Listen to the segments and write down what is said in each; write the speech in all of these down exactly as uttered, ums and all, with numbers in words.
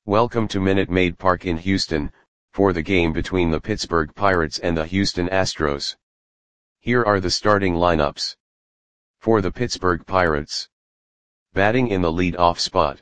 Welcome to Minute Maid Park in Houston, for the game between the Pittsburgh Pirates and the Houston Astros. Here are the starting lineups. For the Pittsburgh Pirates. Batting in the lead-off spot.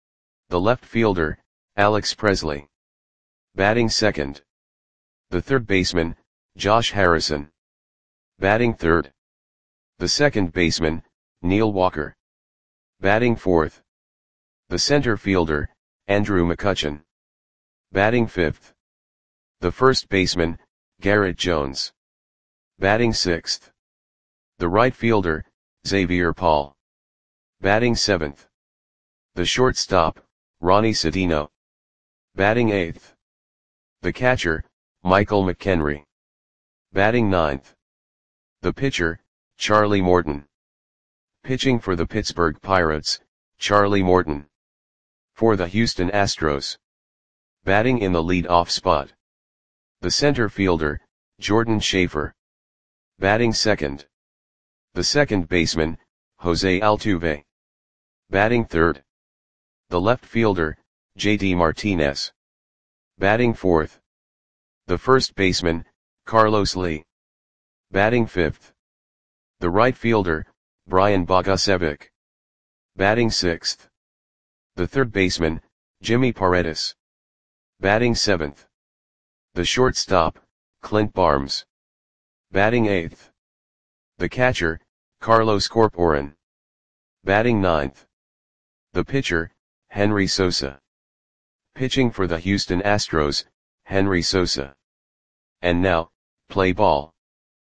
The left fielder, Alex Presley. Batting second. The third baseman, Josh Harrison. Batting third. The second baseman, Neil Walker. Batting fourth. The center fielder, Andrew McCutchen. Batting fifth. The first baseman, Garrett Jones. Batting sixth. The right fielder, Xavier Paul. Batting seventh. The shortstop, Ronnie Cedeno. Batting eighth. The catcher, Michael McKenry. Batting ninth. The pitcher, Charlie Morton. Pitching for the Pittsburgh Pirates, Charlie Morton. For the Houston Astros. Batting in the lead-off spot. The center fielder, Jordan Schaefer. Batting second. The second baseman, Jose Altuve. Batting third. The left fielder, J D Martinez. Batting fourth. The first baseman, Carlos Lee. Batting fifth. The right fielder, Brian Bogusevic. Batting sixth. The third baseman, Jimmy Paredes. Batting seventh. The shortstop, Clint Barnes. Batting eighth. The catcher, Carlos Corporan. Batting ninth. The pitcher, Henry Sosa. Pitching for the Houston Astros, Henry Sosa. And now, play ball.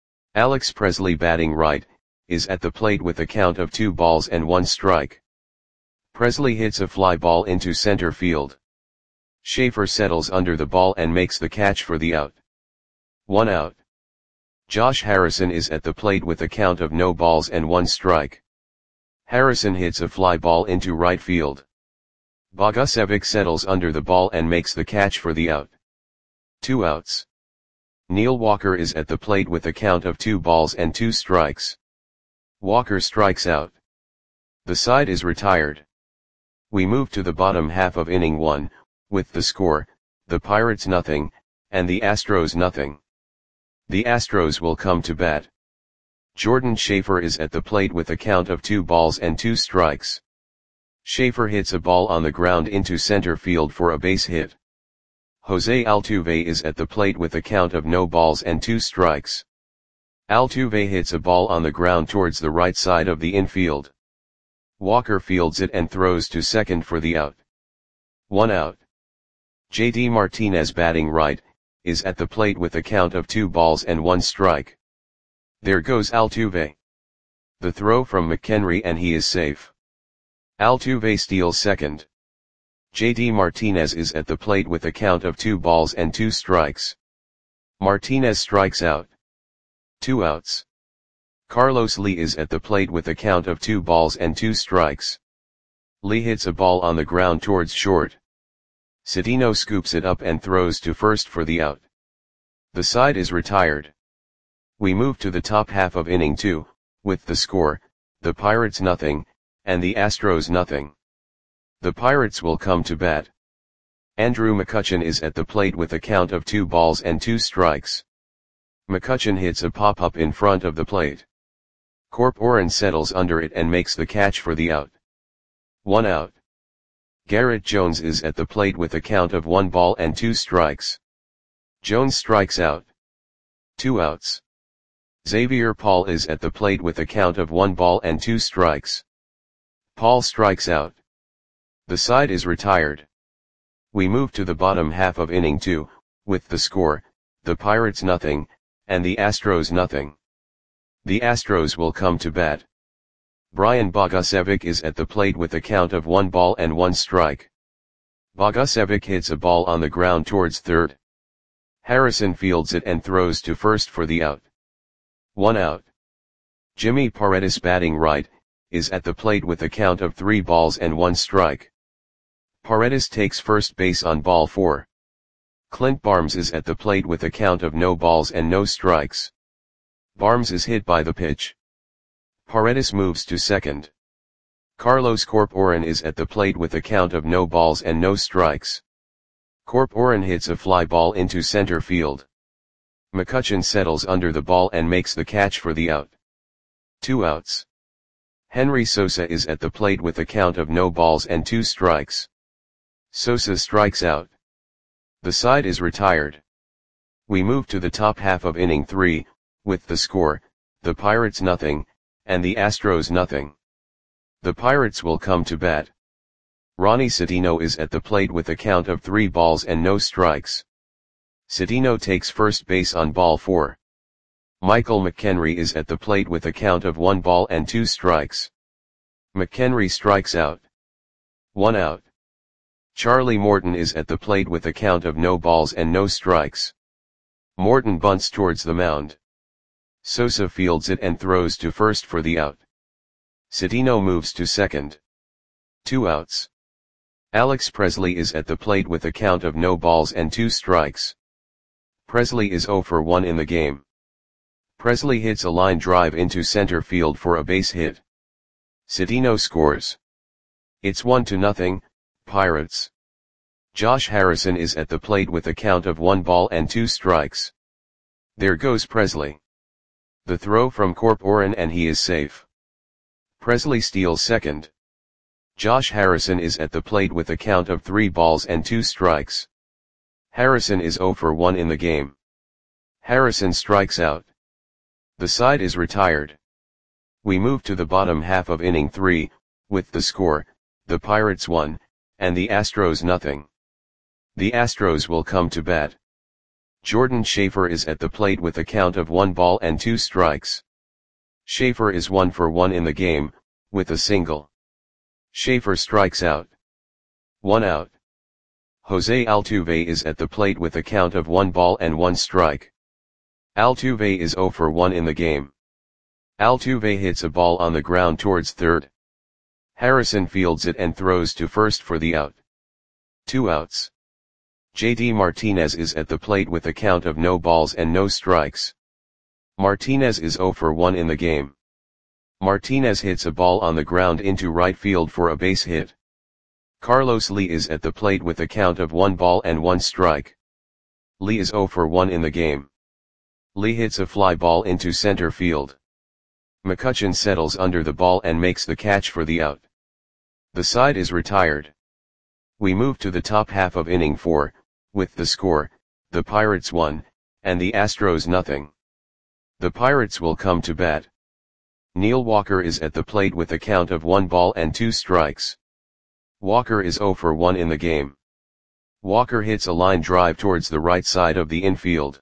Alex Presley batting right, is at the plate with a count of two balls and one strike. Presley hits a fly ball into center field. Schaefer settles under the ball and makes the catch for the out. One out. Josh Harrison is at the plate with a count of no balls and one strike. Harrison hits a fly ball into right field. Bogusevic settles under the ball and makes the catch for the out. Two outs. Neil Walker is at the plate with a count of two balls and two strikes. Walker strikes out. The side is retired. We move to the bottom half of inning one, with the score, the Pirates nothing, and the Astros nothing. The Astros will come to bat. Jordan Schaefer is at the plate with a count of two balls and two strikes. Schaefer hits a ball on the ground into center field for a base hit. Jose Altuve is at the plate with a count of no balls and two strikes. Altuve hits a ball on the ground towards the right side of the infield. Walker fields it and throws to second for the out. One out. J D Martinez batting right, is at the plate with a count of two balls and one strike. There goes Altuve. The throw from McKenry and he is safe. Altuve steals second. J D Martinez is at the plate with a count of two balls and two strikes. Martinez strikes out. Two outs. Carlos Lee is at the plate with a count of two balls and two strikes. Lee hits a ball on the ground towards short. Cedeno scoops it up and throws to first for the out. The side is retired. We move to the top half of inning two, with the score, the Pirates nothing, and the Astros nothing. The Pirates will come to bat. Andrew McCutchen is at the plate with a count of two balls and two strikes. McCutchen hits a pop-up in front of the plate. Corporan settles under it and makes the catch for the out. One out. Garrett Jones is at the plate with a count of one ball and two strikes. Jones strikes out. Two outs. Xavier Paul is at the plate with a count of one ball and two strikes. Paul strikes out. The side is retired. We move to the bottom half of inning two, with the score, the Pirates nothing, and the Astros nothing. The Astros will come to bat. Brian Bogusevic is at the plate with a count of one ball and one strike. Bogusevic hits a ball on the ground towards third. Harrison fields it and throws to first for the out. One out. Jimmy Paredes batting right, is at the plate with a count of three balls and one strike. Paredes takes first base on ball four. Clint Barnes is at the plate with a count of no balls and no strikes. Barnes is hit by the pitch. Paredes moves to second. Carlos Corporan is at the plate with a count of no balls and no strikes. Corporan hits a fly ball into center field. McCutchen settles under the ball and makes the catch for the out. Two outs. Henry Sosa is at the plate with a count of no balls and two strikes. Sosa strikes out. The side is retired. We move to the top half of inning three, with the score, the Pirates nothing, and the Astros nothing. The Pirates will come to bat. Ronnie Citino is at the plate with a count of three balls and no strikes. Citino takes first base on ball four. Michael McHenry is at the plate with a count of one ball and two strikes. McHenry strikes out. One out. Charlie Morton is at the plate with a count of no balls and no strikes. Morton bunts towards the mound. Sosa fields it and throws to first for the out. Citino moves to second. Two outs. Alex Presley is at the plate with a count of no balls and two strikes. Presley is oh for one in the game. Presley hits a line drive into center field for a base hit. Citino scores. It's one to nothing, Pirates. Josh Harrison is at the plate with a count of one ball and two strikes. There goes Presley. The throw from Corporan and he is safe. Presley steals second. Josh Harrison is at the plate with a count of three balls and two strikes. Harrison is oh for one in the game. Harrison strikes out. The side is retired. We move to the bottom half of inning three, with the score, the Pirates one, and the Astros nothing. The Astros will come to bat. Jordan Schaefer is at the plate with a count of one ball and two strikes. Schaefer is one for one in the game, with a single. Schaefer strikes out. One out. Jose Altuve is at the plate with a count of one ball and one strike. Altuve is oh for one in the game. Altuve hits a ball on the ground towards third. Harrison fields it and throws to first for the out. Two outs. J D Martinez is at the plate with a count of no balls and no strikes. Martinez is oh for one in the game. Martinez hits a ball on the ground into right field for a base hit. Carlos Lee is at the plate with a count of one ball and one strike. Lee is oh for one in the game. Lee hits a fly ball into center field. McCutchen settles under the ball and makes the catch for the out. The side is retired. We move to the top half of inning four, with the score, the Pirates one, and the Astros nothing. The Pirates will come to bat. Neil Walker is at the plate with a count of one ball and two strikes. Walker is oh for one in the game. Walker hits a line drive towards the right side of the infield.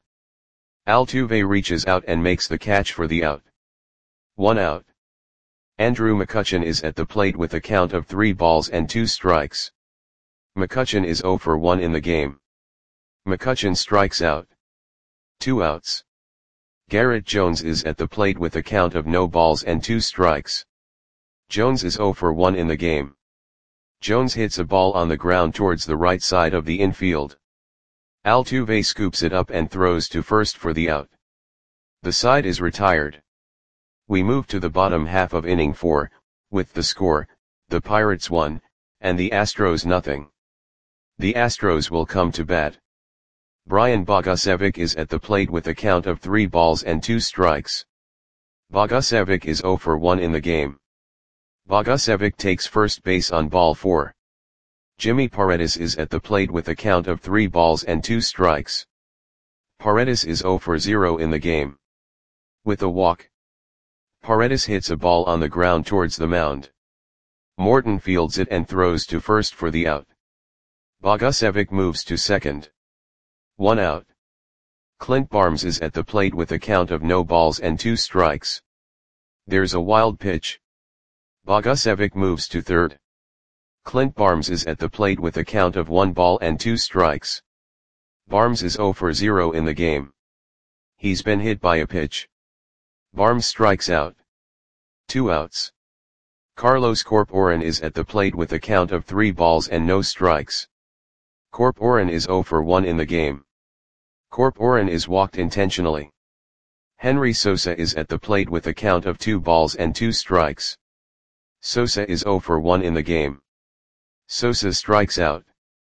Altuve reaches out and makes the catch for the out. One out. Andrew McCutchen is at the plate with a count of three balls and two strikes. McCutchen is oh for one in the game. McCutchen strikes out. Two outs. Garrett Jones is at the plate with a count of no balls and two strikes. Jones is oh for one in the game. Jones hits a ball on the ground towards the right side of the infield. Altuve scoops it up and throws to first for the out. The side is retired. We move to the bottom half of inning four, with the score, the Pirates one, and the Astros nothing. The Astros will come to bat. Brian Bogusevic is at the plate with a count of three balls and two strikes. Bogusevic is oh for one in the game. Bogusevic takes first base on ball four. Jimmy Paredes is at the plate with a count of three balls and two strikes. Paredes is oh for zero in the game. With a walk. Paredes hits a ball on the ground towards the mound. Morton fields it and throws to first for the out. Bogusevic moves to second. One out. Clint Barnes is at the plate with a count of no balls and two strikes. There's a wild pitch. Bogusevic moves to third. Clint Barnes is at the plate with a count of one ball and two strikes. Barnes is oh for zero in the game. He's been hit by a pitch. Barnes strikes out. Two outs. Carlos Corporan is at the plate with a count of three balls and no strikes. Corporan is oh for one in the game. Corporan is walked intentionally. Henry Sosa is at the plate with a count of two balls and two strikes. Sosa is oh for one in the game. Sosa strikes out.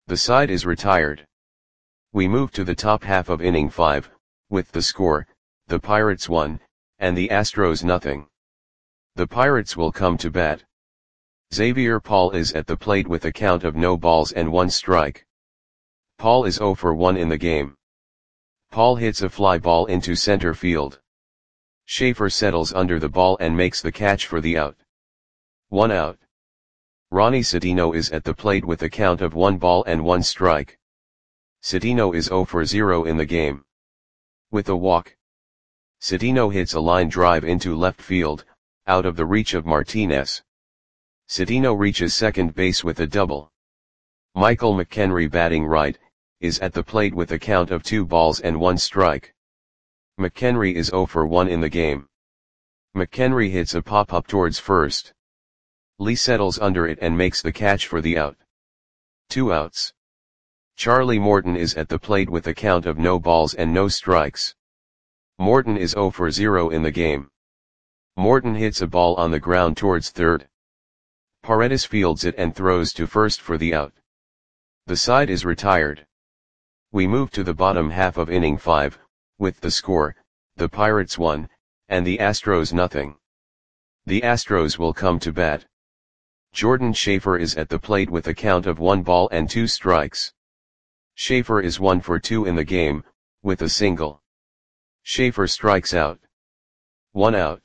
The side is retired. We move to the top half of inning five, with the score, the Pirates one, and the Astros nothing. The Pirates will come to bat. Xavier Paul is at the plate with a count of no balls and one strike. Paul is oh for one in the game. Paul hits a fly ball into center field. Schaefer settles under the ball and makes the catch for the out. One out. Ronnie Cedeno is at the plate with a count of one ball and one strike. Cedeno is oh for zero in the game. With a walk, Cedeno hits a line drive into left field, out of the reach of Martinez. Cedeno reaches second base with a double. Michael McHenry, batting right, is at the plate with a count of two balls and one strike. McHenry is oh for one in the game. McHenry hits a pop-up towards first. Lee settles under it and makes the catch for the out. Two outs. Charlie Morton is at the plate with a count of no balls and no strikes. Morton is oh for zero in the game. Morton hits a ball on the ground towards third. Paredes fields it and throws to first for the out. The side is retired. We move to the bottom half of inning five, with the score, the Pirates one, and the Astros nothing. The Astros will come to bat. Jordan Schaefer is at the plate with a count of one ball and two strikes. Schaefer is one for two in the game, with a single. Schaefer strikes out. One out.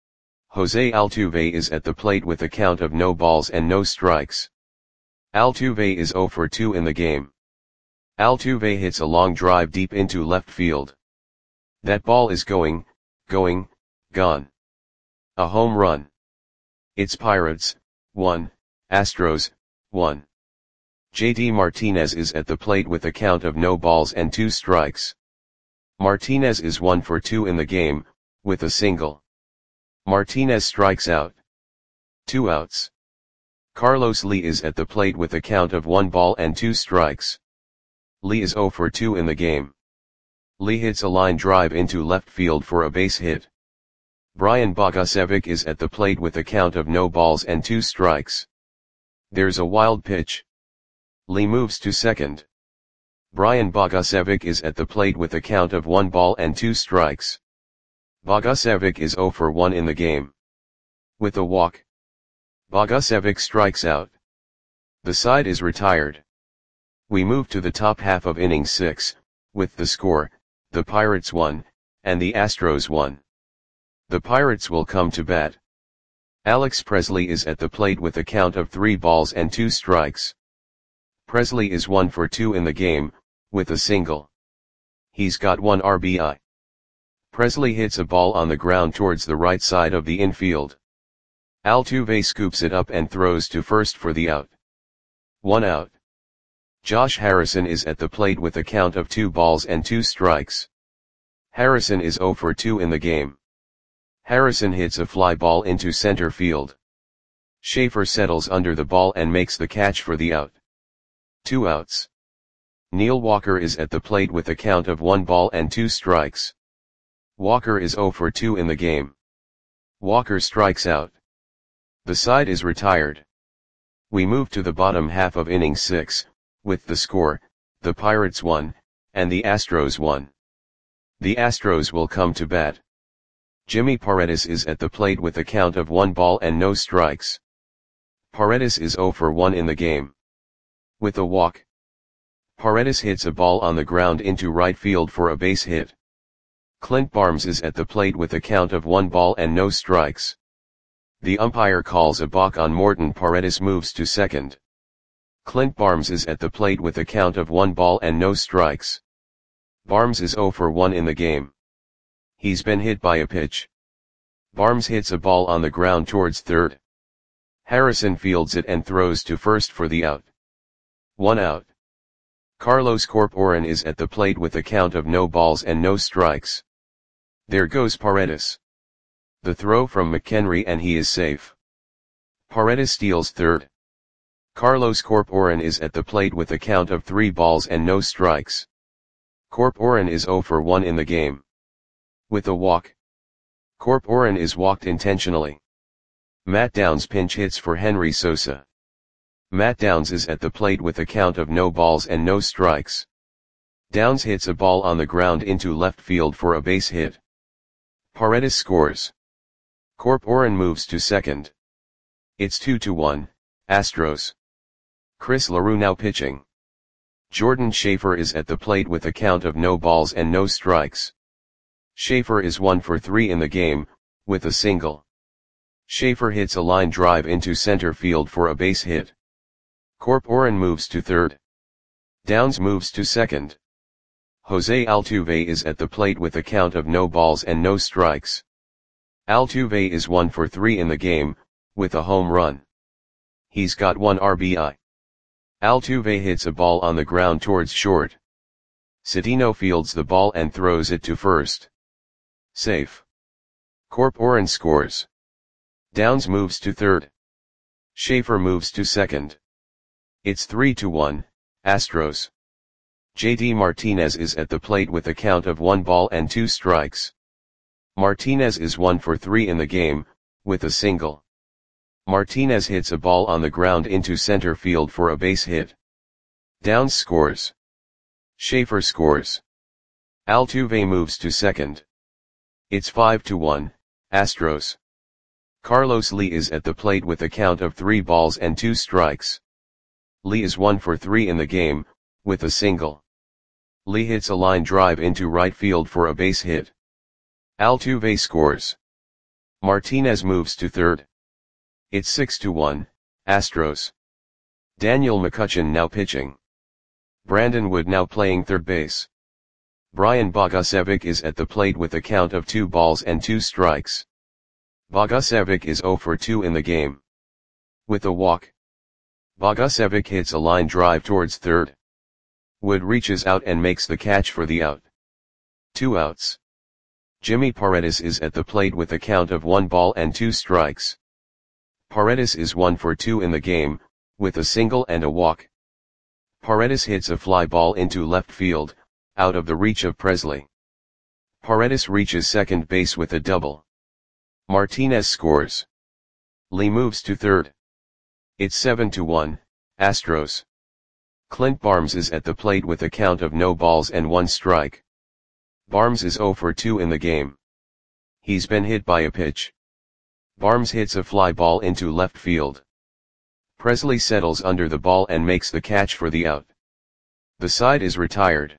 Jose Altuve is at the plate with a count of no balls and no strikes. Altuve is oh for two in the game. Altuve hits a long drive deep into left field. That ball is going, going, gone. A home run. It's Pirates, one, Astros, one. J D Martinez is at the plate with a count of no balls and two strikes. Martinez is one for two in the game, with a single. Martinez strikes out. Two outs. Carlos Lee is at the plate with a count of one ball and two strikes. Lee is oh for two in the game. Lee hits a line drive into left field for a base hit. Brian Bogusevic is at the plate with a count of no balls and two strikes. There's a wild pitch. Lee moves to second. Brian Bogusevic is at the plate with a count of one ball and two strikes. Bogusevic is oh for one in the game. With a walk, Bogusevic strikes out. The side is retired. We move to the top half of inning six, with the score, the Pirates one, and the Astros one. The Pirates will come to bat. Alex Presley is at the plate with a count of three balls and two strikes. Presley is one for two in the game, with a single. He's got one R B I. Presley hits a ball on the ground towards the right side of the infield. Altuve scoops it up and throws to first for the out. One out. Josh Harrison is at the plate with a count of two balls and two strikes. Harrison is oh for two in the game. Harrison hits a fly ball into center field. Schaefer settles under the ball and makes the catch for the out. Two outs. Neil Walker is at the plate with a count of one ball and two strikes. Walker is oh for two in the game. Walker strikes out. The side is retired. We move to the bottom half of inning six, with the score, the Pirates one, and the Astros one. The Astros will come to bat. Jimmy Paredes is at the plate with a count of one ball and no strikes. Paredes is oh for one in the game. With a walk, Paredes hits a ball on the ground into right field for a base hit. Clint Barnes is at the plate with a count of one ball and no strikes. The umpire calls a balk on Morton. Paredes moves to second. Clint Barnes is at the plate with a count of one ball and no strikes. Barnes is oh for one in the game. He's been hit by a pitch. Barnes hits a ball on the ground towards third. Harrison fields it and throws to first for the out. One out. Carlos Corporan is at the plate with a count of no balls and no strikes. There goes Paredes. The throw from McHenry and he is safe. Paredes steals third. Carlos Corporan is at the plate with a count of three balls and no strikes. Corporan is oh for one in the game. With a walk, Corporan is walked intentionally. Matt Downs pinch hits for Henry Sosa. Matt Downs is at the plate with a count of no balls and no strikes. Downs hits a ball on the ground into left field for a base hit. Paredes scores. Corporan moves to second. It's two to one, Astros. Chris LaRue now pitching. Jordan Schaefer is at the plate with a count of no balls and no strikes. Schaefer is one for three in the game, with a single. Schaefer hits a line drive into center field for a base hit. Corporan moves to third. Downs moves to second. Jose Altuve is at the plate with a count of no balls and no strikes. Altuve is one for three in the game, with a home run. He's got one R B I. Altuve hits a ball on the ground towards short. Citino fields the ball and throws it to first. Safe. Corporan scores. Downs moves to third. Schaefer moves to second. It's three to one, Astros. J D Martinez is at the plate with a count of one ball and two strikes. Martinez is one for three in the game, with a single. Martinez hits a ball on the ground into center field for a base hit. Downs scores. Schaefer scores. Altuve moves to second. It's five to one, Astros. Carlos Lee is at the plate with a count of three balls and two strikes. Lee is one for three in the game, with a single. Lee hits a line drive into right field for a base hit. Altuve scores. Martinez moves to third. It's six to one, Astros. Daniel McCutchen now pitching. Brandon Wood now playing third base. Brian Bogusevic is at the plate with a count of two balls and two strikes. Bogusevic is zero for two in the game. With a walk. Bogusevic hits a line drive towards third. Wood reaches out and makes the catch for the out. Two outs. Jimmy Paredes is at the plate with a count of one ball and two strikes. Paredes is one for two in the game, with a single and a walk. Paredes hits a fly ball into left field, out of the reach of Presley. Paredes reaches second base with a double. Martinez scores. Lee moves to third. It's seven to one, Astros. Clint Barnes is at the plate with a count of no balls and one strike. Barnes is zero for two in the game. He's been hit by a pitch. Barnes hits a fly ball into left field. Presley settles under the ball and makes the catch for the out. The side is retired.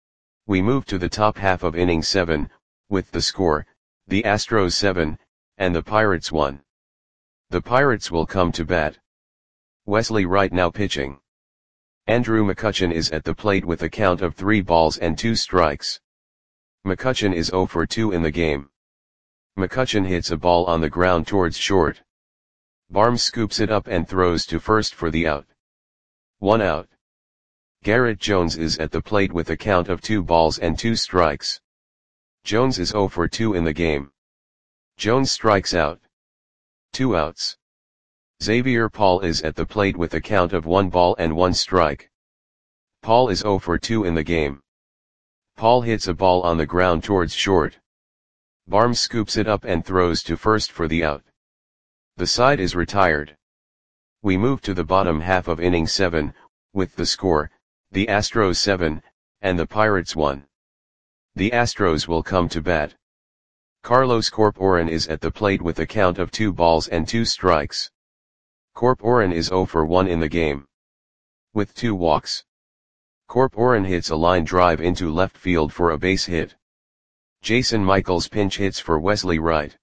We move to the top half of inning seven, with the score, the Astros seven, and the Pirates one. The Pirates will come to bat. Wesley Wright now pitching. Andrew McCutchen is at the plate with a count of three balls and two strikes. McCutchen is zero for two in the game. McCutchen hits a ball on the ground towards short. Barnes scoops it up and throws to first for the out. One out. Garrett Jones is at the plate with a count of two balls and two strikes. Jones is zero for two in the game. Jones strikes out. Two outs. Xavier Paul is at the plate with a count of one ball and one strike. Paul is zero for two in the game. Paul hits a ball on the ground towards short. Barnes scoops it up and throws to first for the out. The side is retired. We move to the bottom half of inning seven, with the score, the Astros seven, and the Pirates one. The Astros will come to bat. Carlos Corporan is at the plate with a count of two balls and two strikes. Corporan is zero for one in the game. With two walks. Corporan hits a line drive into left field for a base hit. Jason Michaels pinch hits for Wesley Wright.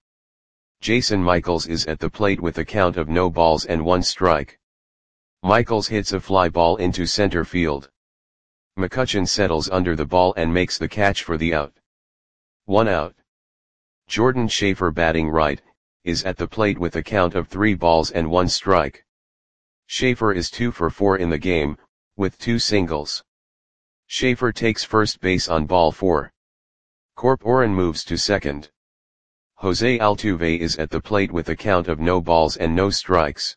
Jason Michaels is at the plate with a count of no balls and one strike. Michaels hits a fly ball into center field. McCutchen settles under the ball and makes the catch for the out. One out. Jordan Schaefer batting right, is at the plate with a count of three balls and one strike. Schaefer is two for four in the game, with two singles. Schaefer takes first base on ball four. Corporan moves to second. Jose Altuve is at the plate with a count of no balls and no strikes.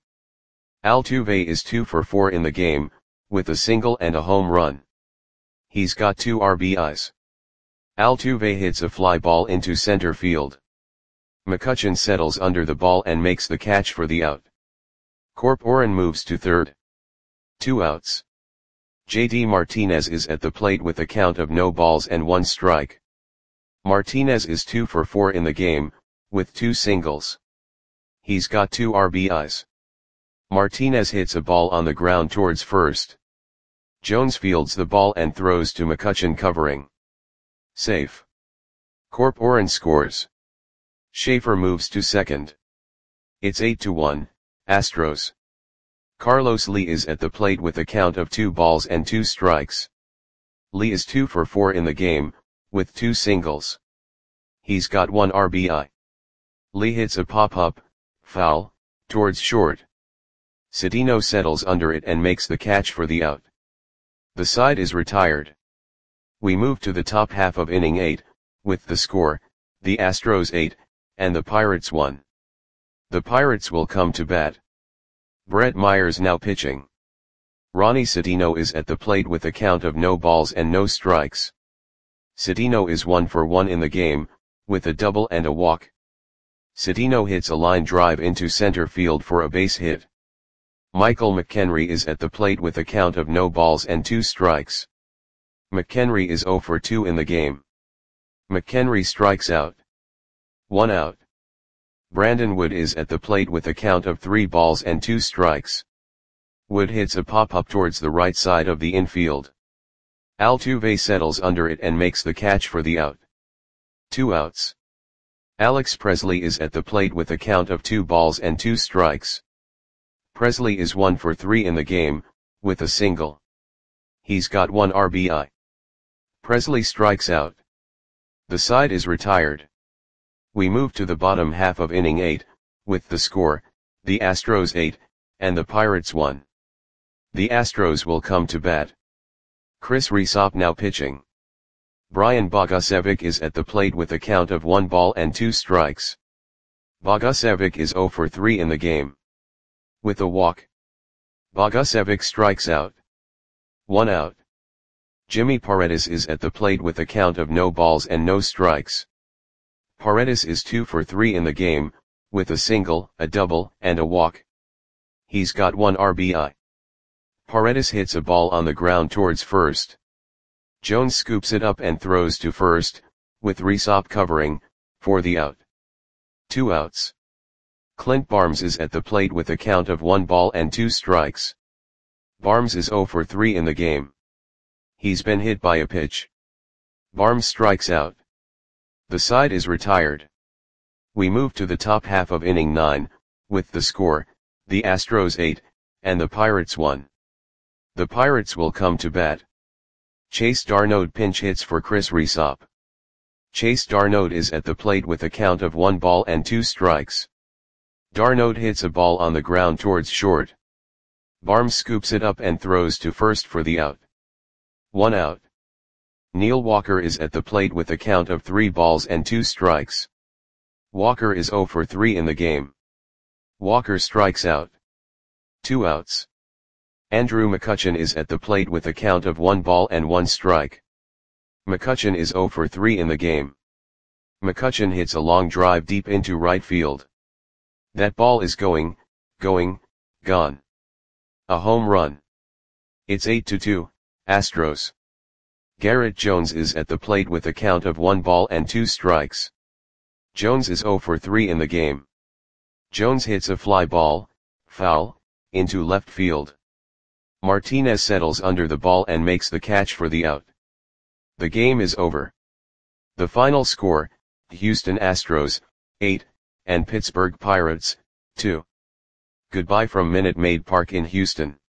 Altuve is two for four in the game, with a single and a home run. He's got two R B Is. Altuve hits a fly ball into center field. McCutchen settles under the ball and makes the catch for the out. Corporan moves to third. Two outs. J D Martinez is at the plate with a count of no balls and one strike. Martinez is two for four in the game, with two singles. He's got two R B Is. Martinez hits a ball on the ground towards first. Jones fields the ball and throws to McCutchen covering. Safe. Corporan scores. Schaefer moves to second. It's eight to one, Astros. Carlos Lee is at the plate with a count of two balls and two strikes. Lee is two for four in the game, with two singles. He's got one R B I. Lee hits a pop-up, foul, towards short. Cedeno settles under it and makes the catch for the out. The side is retired. We move to the top half of inning eight, with the score, the Astros eight, and the Pirates one. The Pirates will come to bat. Brett Myers now pitching. Ronnie Cedeno is at the plate with a count of no balls and no strikes. Cedeno is one for one in the game, with a double and a walk. Cedeno hits a line drive into center field for a base hit. Michael McHenry is at the plate with a count of no balls and two strikes. McHenry is zero for two in the game. McHenry strikes out. One out. Brandon Wood is at the plate with a count of three balls and two strikes. Wood hits a pop-up towards the right side of the infield. Altuve settles under it and makes the catch for the out. Two outs. Alex Presley is at the plate with a count of two balls and two strikes. Presley is one for three in the game, with a single. He's got one R B I. Presley strikes out. The side is retired. We move to the bottom half of inning eight, with the score, the Astros eight, and the Pirates one. The Astros will come to bat. Chris Rysop now pitching. Brian Bogusevic is at the plate with a count of one ball and two strikes. Bogusevic is zero for three in the game. With a walk. Bogusevic strikes out. One out. Jimmy Paredes is at the plate with a count of no balls and no strikes. Paredes is two for three in the game, with a single, a double, and a walk. He's got one R B I. Paredes hits a ball on the ground towards first. Jones scoops it up and throws to first, with Rysop covering, for the out. Two outs. Clint Barnes is at the plate with a count of one ball and two strikes. Barnes is zero for three in the game. He's been hit by a pitch. Barnes strikes out. The side is retired. We move to the top half of inning nine, with the score, the Astros eight, and the Pirates one. The Pirates will come to bat. Chase d'Arnaud pinch hits for Chris Rysop. Chase d'Arnaud is at the plate with a count of one ball and two strikes. d'Arnaud hits a ball on the ground towards short. Barnes scoops it up and throws to first for the out. One out. Neil Walker is at the plate with a count of three balls and two strikes. Walker is zero for three in the game. Walker strikes out. Two outs. Andrew McCutchen is at the plate with a count of one ball and one strike. McCutchen is zero for three in the game. McCutchen hits a long drive deep into right field. That ball is going, going, gone. A home run. It's eight to two, Astros. Garrett Jones is at the plate with a count of one ball and two strikes. Jones is zero for three in the game. Jones hits a fly ball, foul, into left field. Martinez settles under the ball and makes the catch for the out. The game is over. The final score, Houston Astros, eight, and Pittsburgh Pirates, two. Goodbye from Minute Maid Park in Houston.